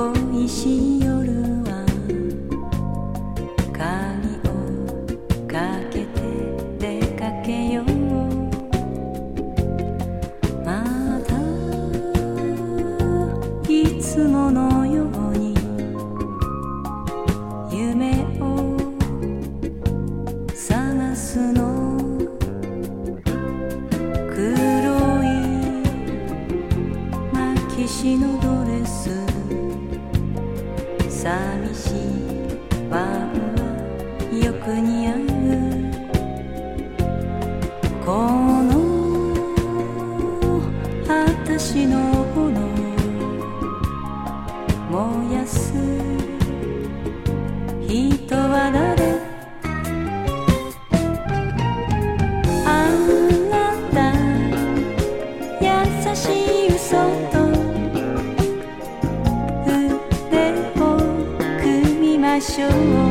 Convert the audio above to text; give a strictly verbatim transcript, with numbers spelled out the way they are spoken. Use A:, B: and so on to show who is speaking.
A: 恋しい夜は鍵をかけて出かけよう。またいつものように夢を探すの。黒いマキシのドレス、寂しいワンはよく似合う。この私の炎燃やす人は誰？あなた優しい嘘と腕を組みましょう。